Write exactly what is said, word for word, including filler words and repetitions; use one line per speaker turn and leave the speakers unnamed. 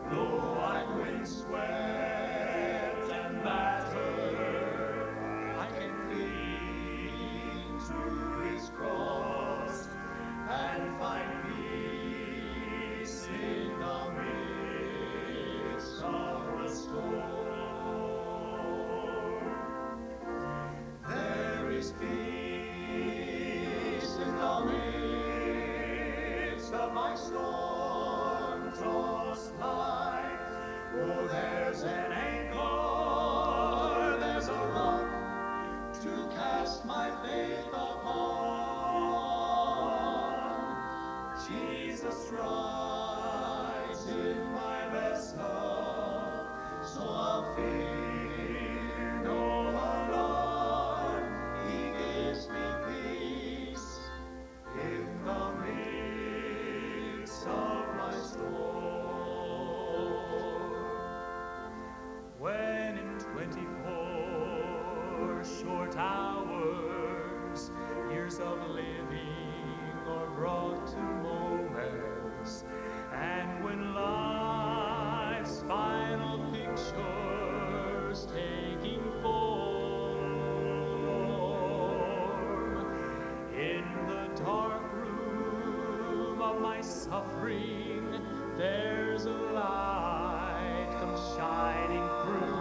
Though I'm windswept and battered, I can cling to His cross and find peace in the midst of the storm. There is peace in the midst of my storm-tossed life. Oh, there's an anchor, there's a rock to cast my faith upon. Jesus rides in my vessel, so I'll fear no alarm. He gives me peace in the midst of my storm. When in twenty-four short hours, years of living are brought to moments, and when life's final pictures taking form, in the dark room of my suffering, there's a light comes shining through.